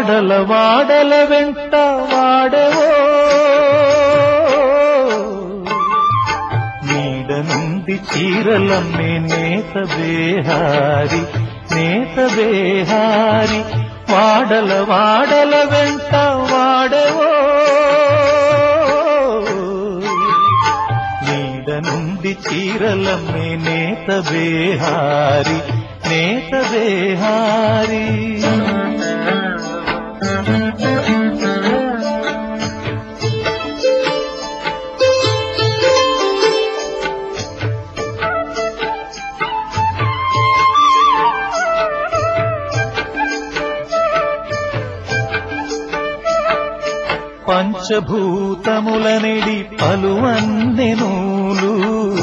వాడల వాడల వెంట వాడవో నీడ నుండి చీరలమ్మే నేత బేహారి నేత బేహారి వాడల వాడల వెంట వాడవో నీడ నుండి చీరలమ్మే నేత బేహారి నేత బేహారి పంచభూతములనిడి పలువన్నెనూలు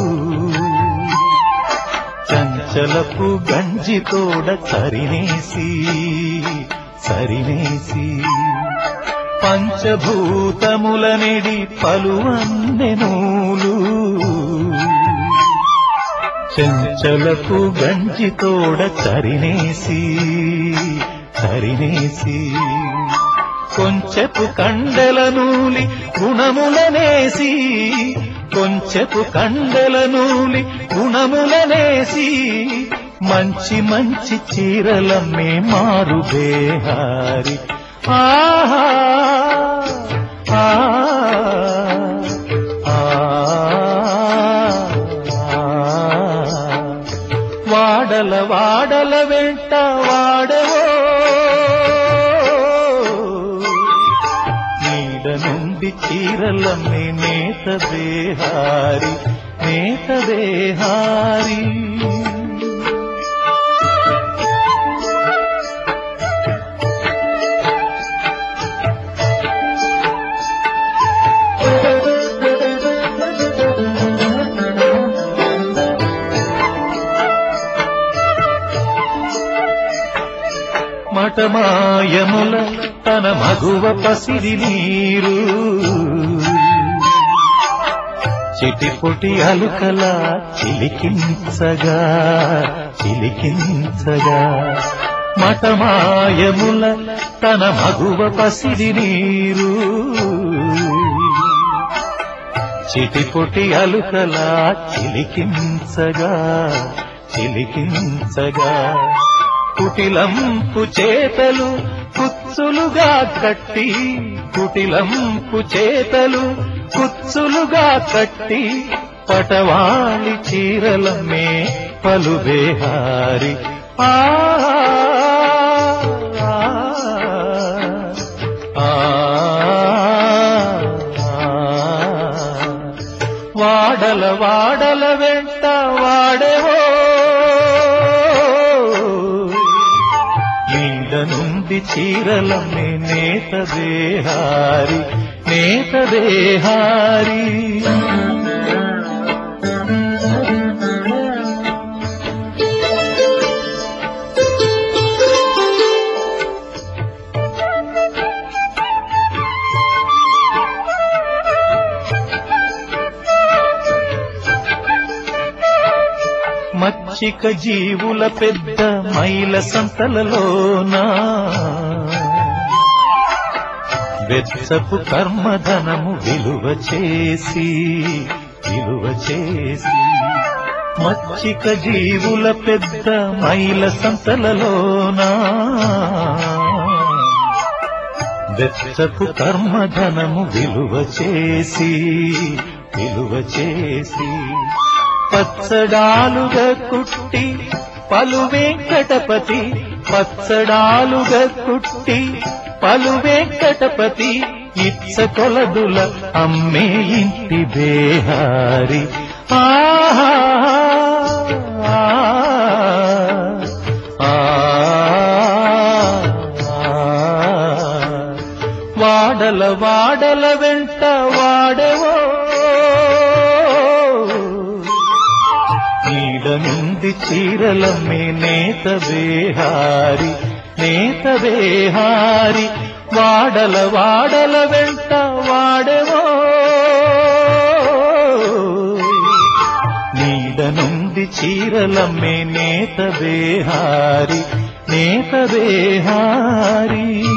చంచలపు గంజితోడ సరినేసి సరినేసి పంచభూతములనిడి పలువన్నెనూలు చంచలపు గంజితోడ సరినేసి సరినేసి కొంచెపు కండెల నూలి గుణములనేసి కొంచెపు కండెల నూలి గుణములనేసి మంచి మంచి చీరలమ్మే మారు బేహారి ఆహా వాడల వాడల వెంట వాడవో నుండి చీరలమ్మే నేత బేహారి నేత బేహారి మటమాయముల తన మగువ పసిడి నీరు చిటిపొటి అలుకల చిలికించగా చిలికించగా మటమాయముల తన మగువ పసిడి నీరు చిటిపొటి అలుకల చిలికించగా చిలికించగా కుటిలంపు చేతలు కుచ్చులుగా కట్టి కుటిలంపు చేతలు కుచ్చులుగా కట్టి పటవాళి చీరలమ్మే పలు బేహారి వాడల వాడల వెంట వాడేవో నుండి చీరలమ్మే నేత బేహారి నేత బేహారి మచ్చిక జీవుల పెద్ద మైల సంతలలోనా వెచ్చపు కర్మధనము విలువ చేసి విలువ చేసి మచ్చిక జీవుల పెద్ద మైల సంతలలోనా వెచ్చపు కర్మధనము విలువ చేసి విలువ చేసి పచ్చడాలుగా కుట్టి పలు వెంకటపతి పచ్చడాలుగా కుట్టి పలు వెంకటపతి ఇచ్చ కొలదుల అమ్మే ఇంటి బేహారి వాడల వాడల వెంట వాడవో నీడ నుండి చీరలమ్మే నేత బేహారి నేత బేహారి వాడల వాడల వెంట వాడవో నీడ నుండి చీరలమ్మే నేత బేహారి నేత బేహారి